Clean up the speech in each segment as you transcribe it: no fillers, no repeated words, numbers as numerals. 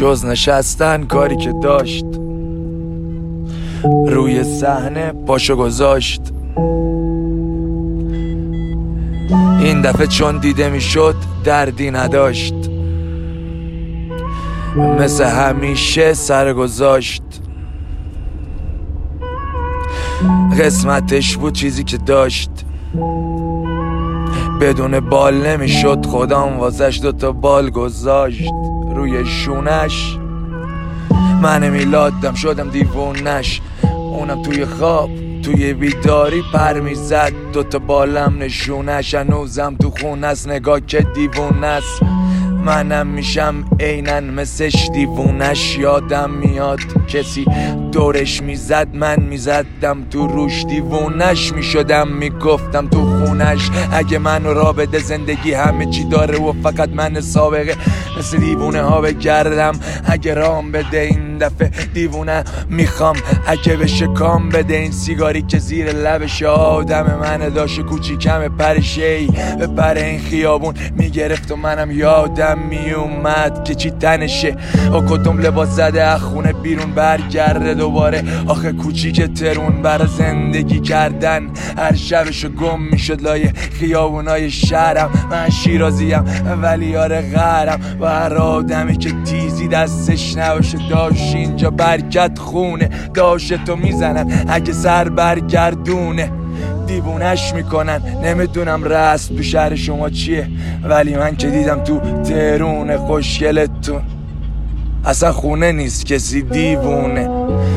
جز نشستن کاری که داشت روی صحنه پاشو گذاشت. این دفعه چون دیده میشد دردی نداشت، مثل همیشه سر گذاشت. قسمتش بود چیزی که داشت، بدون بال نمیشد، خدام واسش دوتا بال گذاشت روی شونش. من میلادم شدم دیوونش، اونم توی خواب توی بیداری پر میزد، دوتا بالم نشونش. هنوزم تو خونه است، نگاه که دیوونش. منم میشم عیناً مثلش دیوونش. یادم میاد کسی دورش میزد، من میزدم تو روش. دیوونش میشدم، میگفتم تو خونش اگه منو را بده زندگی همه چی داره و فقط من سابقه مثل دیوونه ها بگردم. اگه رام بده این دفعه دیوونه میخوام، اگه بشه کام بده این سیگاری که زیر لبش. آدم من داشت کوچیکم پرشی به پر این خیابون میگرفت و منم یادم میومد که چی تنشه و کدوم لباس زده از خونه بیرون برگرده دوباره. آخه کوچیک ترون برا زندگی کردن هر شبشو گم میشد لای خیابونای شهرم. من شیرازیم ولی آره غرم و هر آدمی که تیزی دستش نباشه داشت اینجا برکت خونه داشت تو میزنن اگه سر برگردونه. دیوونش میکنن. نمیدونم رسم تو شهر شما چیه، ولی من که دیدم تو تهرون خوشگلتون اصلا خونه نیست، کسی دیوونه.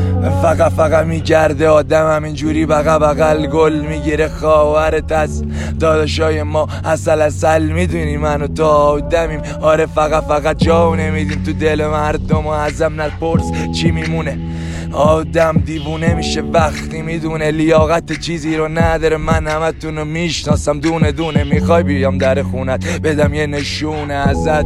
فقط میگرده آدم همینجوری بغل گل میگیره. خواهرت از داداشای ما اصل میدونی منو تو آدمیم. آره فقط جا نمیدیم تو دل مردم و ازم نپرس چی میمونه. آدم دیوونه میشه وقتی میدونه لیاقت چیزی رو نداره. من همتون رو میشناسم دونه دونه، میخوای بیام در خونت بدم یه نشونه ازت.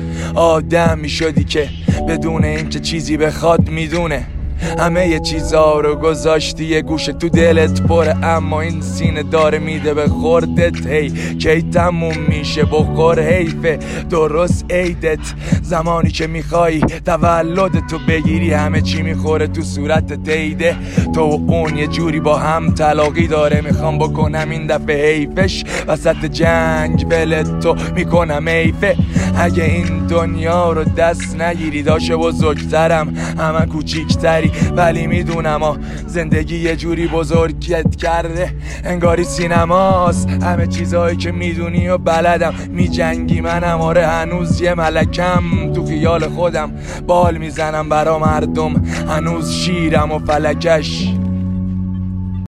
آدم میشدی که بدون این که چیزی بخواد میدونه همه یه چیزا رو گذاشتی یه گوشه تو دلت پره، اما این سینه داره میده به خوردت. هی کی تموم میشه بخور، حیفه درست عیدت زمانی که میخوایی تولدتو بگیری همه چی میخوره تو صورتت. عیده تو و اون یه جوری با هم تلاقی داره، میخوام بکنم این دفعه حیفش وسط جنگ ولتو میکنم حیفه. اگه این دنیا رو دست نگیری داشه بزرگترم همه کوچیکتری، ولی میدونم زندگی یه جوری بزرگت کرده انگاری سینماست. همه چیزهایی که میدونی و بلدم میجنگی منم. آره هنوز یه ملکم تو خیال خودم بال میزنم برا مردم، هنوز شیرم و فلکش